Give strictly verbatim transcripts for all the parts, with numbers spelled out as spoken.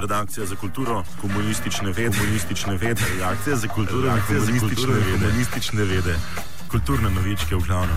redakcija za kulturo, komunistične vede, komunistične vede, redakcija za kulturo, redakcija za kulturo, komunistične vede, kulturne novičke v glavnem.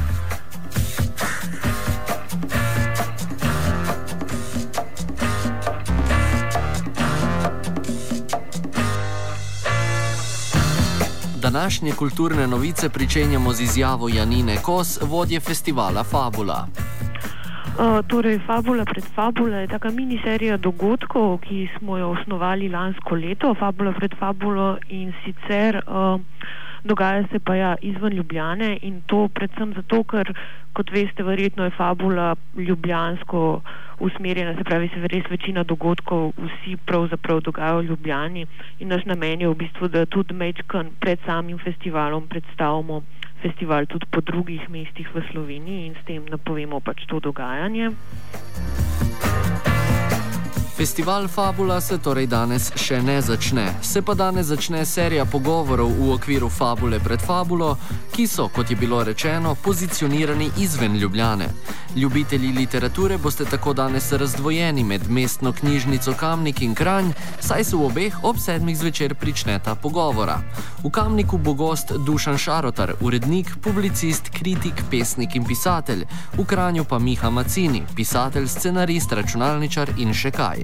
Današnje kulturne novice pričenjamo z izjavo Janine Kos, vodje festivala Fabula. Uh, torej, Fabula pred Fabula je taka miniserija dogodkov, ki smo jo osnovali lansko leto, Fabula pred Fabulo, in sicer uh, dogaja se pa ja izven Ljubljane, in to predvsem zato, ker, kot veste, verjetno je Fabula ljubljansko usmerjena, se pravi, se res večina dogodkov vsi pravzaprav dogajajo v Ljubljani, in naš namen je v bistvu, da tudi majčkeno pred samim festivalom predstavimo festival tudi po drugih mestih v Sloveniji in s tem napovemo pač to dogajanje. Festival Fabula se torej danes še ne začne. Se pa danes začne serija pogovorov v okviru Fabule pred Fabulo, ki so, kot je bilo rečeno, pozicionirani izven Ljubljane. Ljubitelji literature boste tako danes razdvojeni med mestno knjižnico Kamnik in Kranj, saj se v obeh ob sedmih zvečer pričneta pogovora. V Kamniku bo gost Dušan Šarotar, urednik, publicist, kritik, pesnik in pisatelj. V Kranju pa Miha Macini, pisatelj, scenarist, računalničar in še kaj.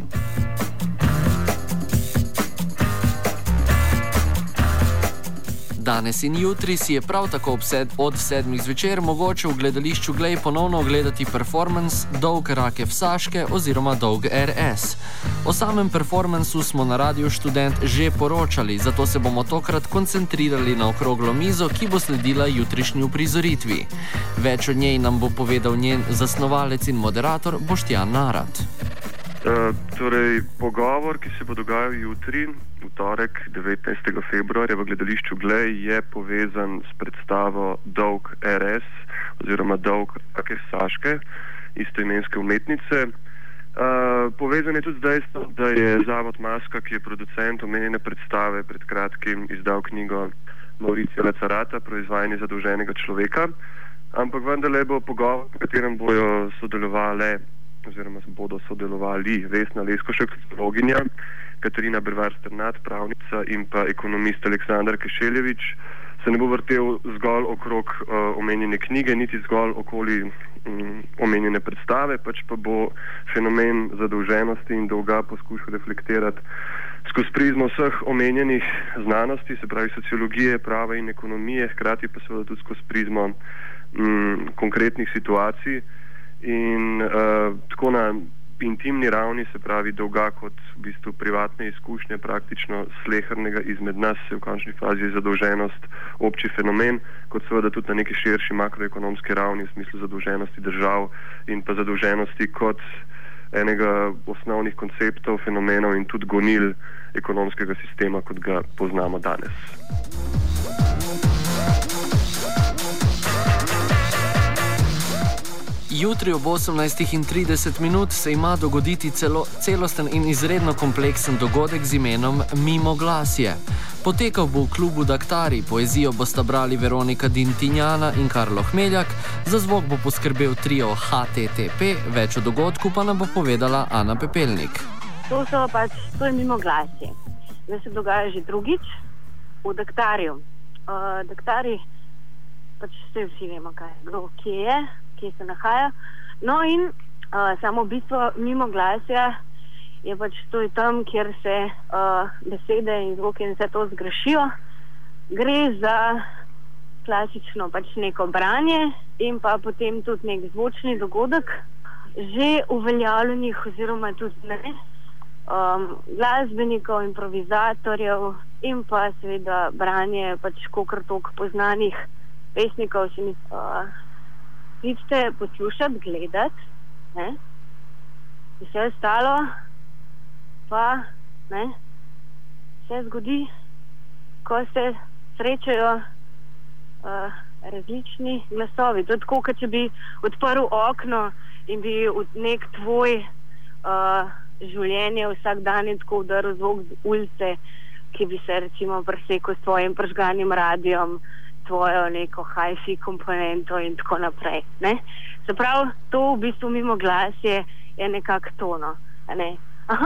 Danes in jutri si je prav tako od sedmih zvečer mogoče v gledališču Glej ponovno ogledati performance Dolg Rakev Saške oziroma Dolg R S. O samem performancu smo na Radiu Študent že poročali, zato se bomo tokrat koncentrirali na okroglo mizo, ki bo sledila jutrišnji uprizoritvi. Več o njej nam bo povedal njen zasnovalec in moderator Boštjan Narat. Uh, torej, pogovor, ki se bo dogajal jutri, v torek, devetnajstega februarja v gledališču Glej, je povezan s predstavo Dolg R S oziroma Dolg Rakev Saške, istoimenske umetnice. Uh, povezan je tudi z dejstvom, da je Zavod Maska, ki je producent omenjene predstave, pred kratkim izdal knjigo Mauricija Lacarata, Proizvajanje zadolženega človeka, ampak vendarle bo pogovor, v katerem bojo sodelovali oziroma bodo sodelovali Vesna Leskošek, sociologinja, Katarina Bervar-Sternat, pravnica, in pa ekonomist Aleksandar Kešeljevič, se ne bo vrtel zgolj okrog uh, omenjene knjige, niti zgolj okoli um, omenjene predstave, pač pa bo fenomen zadolženosti in dolga poskušal reflektirati skozi prizmo vseh omenjenih znanosti, se pravi sociologije, prava in ekonomije, hkrati pa seveda tudi skozi prizmo um, konkretnih situacij. In uh, tako na intimni ravni, se pravi dolga kot v bistvu privatne izkušnje praktično slehernega izmed nas, se v končni fazi je zadolženost obči fenomen, kot seveda tudi na neki širši makroekonomski ravni v smislu zadolženosti držav in pa zadolženosti kot enega osnovnih konceptov, fenomenov in tudi gonil ekonomskega sistema, kot ga poznamo danes. Jutri ob osemnajstih in trideset minut se ima dogoditi celo, celosten in izredno kompleksen dogodek z imenom Mimoglasje. Potekal bo v klubu Daktari, poezijo bosta brali Veronika Dintinjana in Karlo Hmeljak, za zvok bo poskrbel trio H T T P, več o dogodku pa nam bo povedala Ana Pepelnik. To so pač, to je Mimoglasje. Da se dogaja že drugič v Daktarju. Uh, Daktari, pač vse vsi vemo, kaj, kdo, kje je, kje se nahaja. No in uh, samo bistvo Mimoglasja je pač to je tam, kjer se uh, besede in zvoke in vse to zgrešijo. Gre za klasično pač neko branje in pa potem tudi nek zvočni dogodek, že uveljavljenih oziroma tudi ne, um, glasbenikov, improvizatorjev in pa seveda branje pač kokr tok poznanih pesnikov. Se mi uh, Vidite, poslušati, gledati, ne? Vse ostalo pa ne, se zgodi, ko se srečajo uh, različni glasovi. To je tako, kot če bi odprl okno in bi v nek tvoj uh, življenje vsak dan in tako udaril zvok z ulice, ki bi se recimo presekal s tvojim pržganim radijom, tvojo neko hi-fi komponento in tako naprej. Ne? Se pravi, to v bistvu Mimoglasje je nekako tono. Ne? Aha,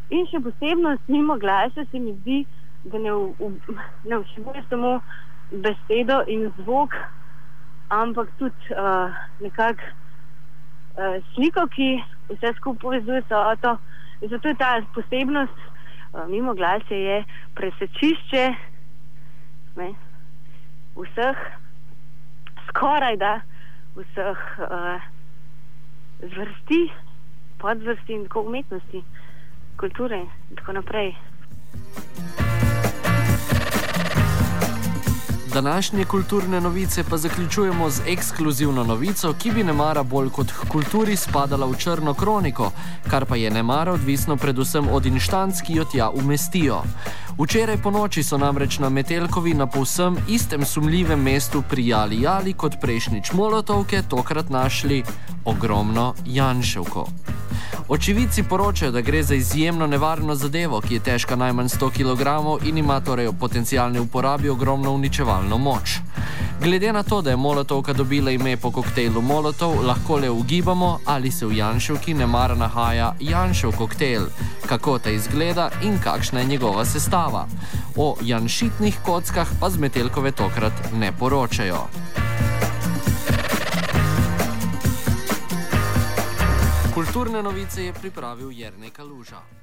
In še posebnost mimo glasa se mi zdi, da ne, v, ne vsebuje samo besedo in zvok, ampak tudi uh, nekak uh, sliko, ki vse skupaj povezuje soto. Zato je ta posebnost uh, mimo glasa je presečišče ne, vseh, skoraj da vseh uh, zvrsti, podzvrsti in tako umetnosti, kulture in tako naprej. Današnje kulturne novice pa zaključujemo z ekskluzivno novico, ki bi nemara bolj kot k kulturi spadala v črno kroniko, kar pa je nemara odvisno predvsem od inštanc, ki jo tja umestijo. Včeraj po noči so namreč na Metelkovi na povsem istem sumljivem mestu pri Jali Jali kot prejšnjič Molotovke tokrat našli ogromno Janševko. Očividci poročajo, da gre za izjemno nevarno zadevo, ki je težka najmanj sto kilogramov in ima torej v potencialni uporabi ogromno uničevalno moč. Glede na to, da je Molotovka dobila ime po koktejlu Molotov, lahko le ugibamo, ali se v Janševki nemara nahaja Janšev koktejl, kako ta izgleda in kakšna je njegova sestava. O janšitnih kockah pa z Metelkove tokrat ne poročajo. Kulturne novice je pripravil Jernej Kaluža.